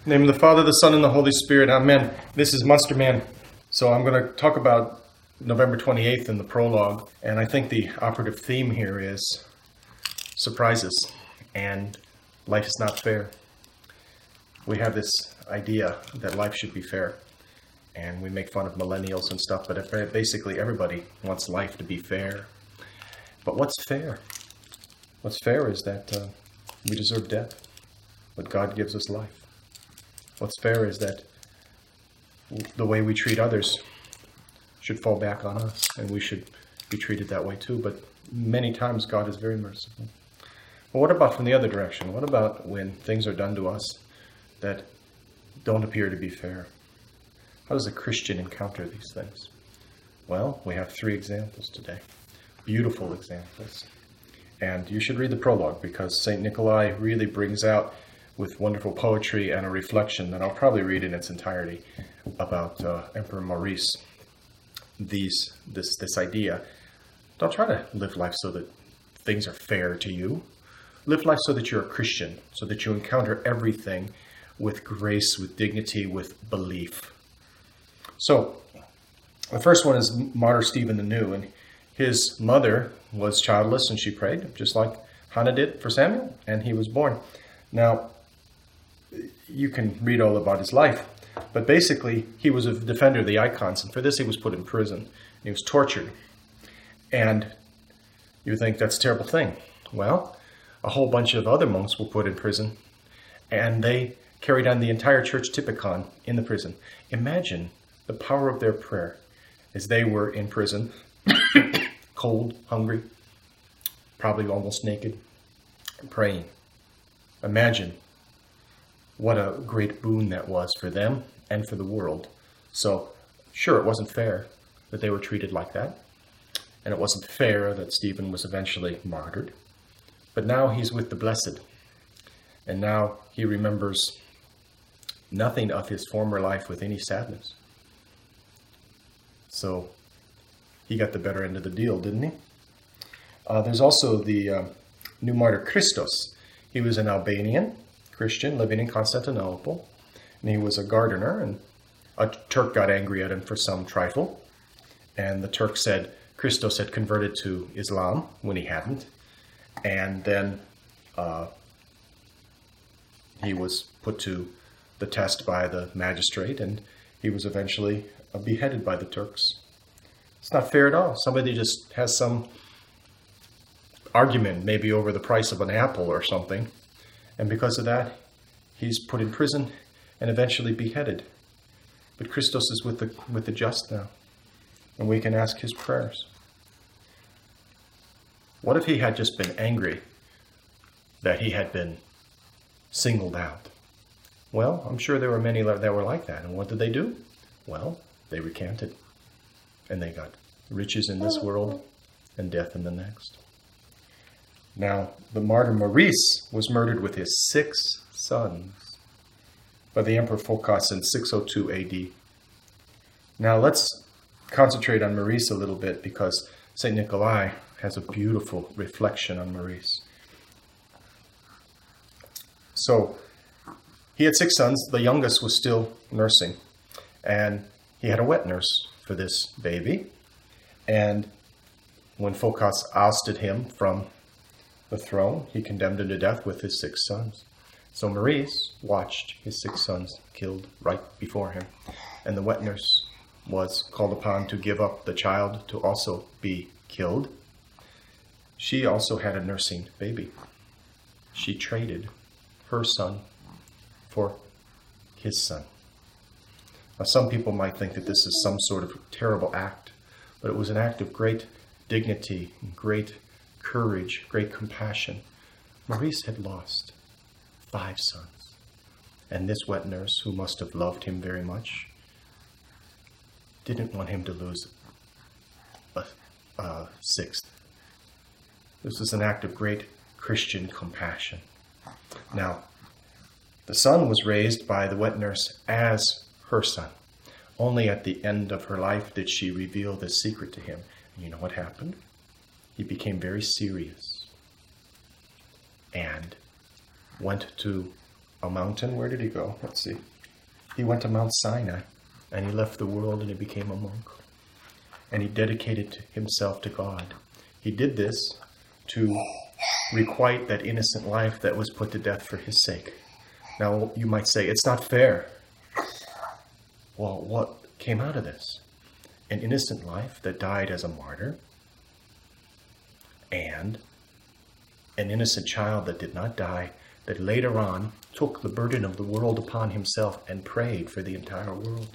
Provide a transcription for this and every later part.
In the name of the Father, the Son, and the Holy Spirit. Amen. This is Monster Man. So I'm going to talk about November 28th in the prologue. And I think the operative theme here is surprises. And life is not fair. We have this idea that life should be fair. And we make fun of millennials and stuff. But basically everybody wants life to be fair. But what's fair? What's fair is that we deserve death. But God gives us life. What's fair is that the way we treat others should fall back on us, and we should be treated that way too. But many times God is very merciful. But what about from the other direction? What about when things are done to us that don't appear to be fair? How does a Christian encounter these things? Well, we have 3 examples today. Beautiful examples. And you should read the prologue, because St. Nikolai really brings out with wonderful poetry and a reflection that I'll probably read in its entirety about Emperor Maurice. This idea. Don't try to live life so that things are fair to you. Live life so that you're a Christian, so that you encounter everything with grace, with dignity, with belief. So, the first one is Martyr Stephen the New, and his mother was childless and she prayed, just like Hannah did for Samuel, and he was born. Now, you can read all about his life, but basically he was a defender of the icons, and for this he was put in prison. He was tortured. And you would think that's a terrible thing. Well, a whole bunch of other monks were put in prison, and they carried on the entire church typicon in the prison. Imagine the power of their prayer as they were in prison, cold, hungry, probably almost naked, praying. Imagine what a great boon that was for them and for the world. So, sure, it wasn't fair that they were treated like that. And it wasn't fair that Stephen was eventually martyred. But now he's with the blessed. And now he remembers nothing of his former life with any sadness. So, he got the better end of the deal, didn't he? There's also the new martyr Christos. He was an Albanian Christian living in Constantinople, and he was a gardener, and a Turk got angry at him for some trifle, and the Turk said Christos had converted to Islam when he hadn't, and then he was put to the test by the magistrate, and he was eventually beheaded by the Turks. It's not fair at all. Somebody just has some argument, maybe over the price of an apple or something, and because of that, he's put in prison and eventually beheaded. But Christos is with the just now, and we can ask his prayers. What if he had just been angry that he had been singled out? Well, I'm sure there were many that were like that. And what did they do? Well, they recanted. And they got riches in this world and death in the next. Now, the martyr Maurice was murdered with his 6 sons by the Emperor Phocas in 602 AD. Now, let's concentrate on Maurice a little bit, because St. Nikolai has a beautiful reflection on Maurice. So, he had 6 sons. The youngest was still nursing, and he had a wet nurse for this baby. And when Phocas ousted him from the throne, he condemned him to death with his 6 sons. So Maurice watched his 6 sons killed right before him. And the wet nurse was called upon to give up the child to also be killed. She also had a nursing baby. She traded her son for his son. Now, some people might think that this is some sort of terrible act, but it was an act of great dignity, great courage, great compassion. Maurice had lost 5 sons, and this wet nurse, who must have loved him very much, didn't want him to lose a 6th. This was an act of great Christian compassion. Now, the son was raised by the wet nurse as her son. Only at the end of her life did she reveal this secret to him. And you know what happened? He became very serious and went to a mountain. Where did he go? Let's see. He went to Mount Sinai, and he left the world and he became a monk. And he dedicated himself to God. He did this to requite that innocent life that was put to death for his sake. Now, you might say, it's not fair. Well, what came out of this? An innocent life that died as a martyr, and an innocent child that did not die, that later on took the burden of the world upon himself and prayed for the entire world.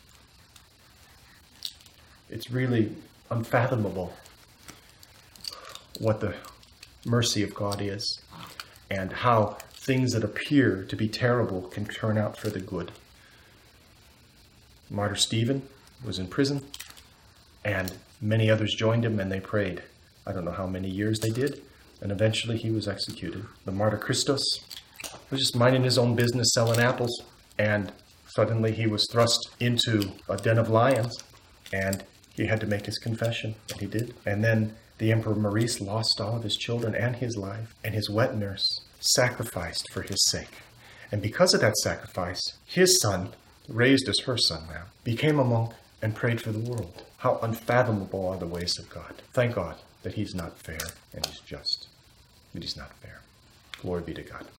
It's really unfathomable what the mercy of God is, and how things that appear to be terrible can turn out for the good. Martyr Stephen was in prison, and many others joined him and they prayed. I don't know how many years they did, and eventually he was executed. The martyr Christos was just minding his own business, selling apples, and suddenly he was thrust into a den of lions, and he had to make his confession, and he did. And then the Emperor Maurice lost all of his children and his life, and his wet nurse sacrificed for his sake. And because of that sacrifice, his son, raised as her son now, became a monk and prayed for the world. How unfathomable are the ways of God. Thank God that he's not fair and he's just, but he's not fair. Glory be to God.